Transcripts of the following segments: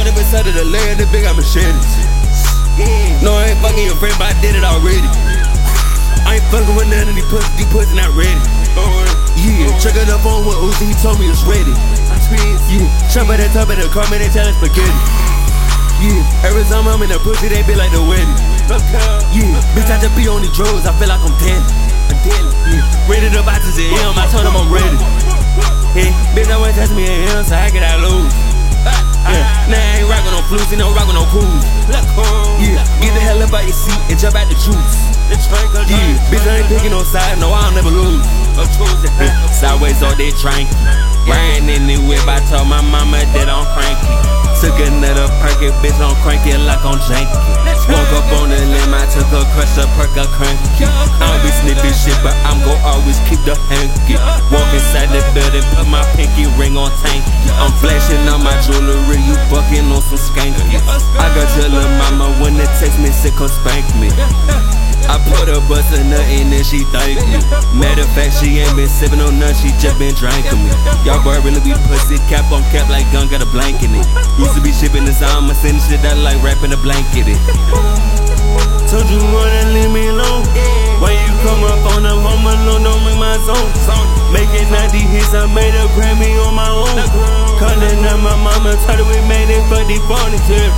the beside of the land, the big got machetes. No, I ain't fucking your friend, but I did it already. I ain't fucking with none of these pussy not ready. Yeah, check it up on what Uzi, he told me it's ready. Yeah, jump at the top of the car, man, they tell us spaghetti. Yeah, every time I'm in the pussy, they be like the wedding. Yeah, bitch, I just be on these drugs, I feel like I'm dead. Yeah, ready to box to him, I told him I'm ready. Hey, bitch, I won't touch me in him, so I get out lose. Yeah, nah, I ain't rockin' no flutes, ain't no rockin' no cools. Yeah, get the hell up out your seat and jump out the juice. Yeah, bitch, I ain't picking no side, no, I'll never lose. Yeah, sideways all day tranky. Riding in the whip, I told my mama that I'm cranky. Took another perk, bitch, I'm cranky like I'm janky. Woke up on the limb, I took a crush, a perk, a cranky. I don't be sniffing shit, but I'm gon' always keep the hanky. Walk inside the building, put my pinky ring on tanky. I'm flashing on my jewelry, you bucking on some skanky. I got your little mama when it text me, sick, come spank me. I put her bust a nut in and she thank me. Matter of fact, she ain't been sippin' on none, she just been drinking me. Y'all boy really be pussy, cap on cap like gun, got a blanket in it. Used to be shipping this on, sending shit out like wrapping a blanket in. Told you wanna leave me alone. When you come up on the home alone, don't ring my zone. Making 90 hits, I made a Grammy on my own. Calling up my mama, told her we made it for the bonus here.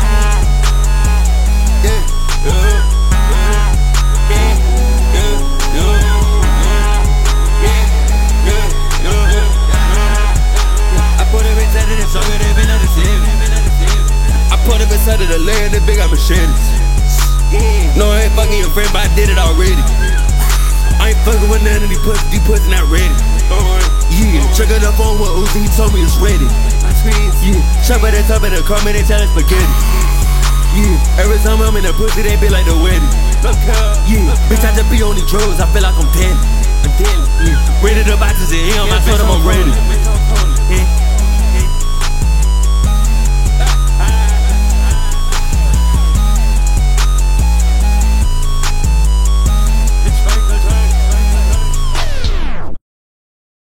I put it beside of the land, the big got machetes. No, I ain't fucking your friend, but I did it already. I ain't fucking with none of these pussy not ready. Yeah, check it up on what Uzi, he told me it's ready. Yeah, jump at the top of the car, man, they tell us spaghetti. Yeah, every time I'm in the pussy, they be like the wedding. Yeah, bitch, I just be on these drugs, I feel like I'm dead. Yeah, ready to box to him, I told him I'm ready. Yeah.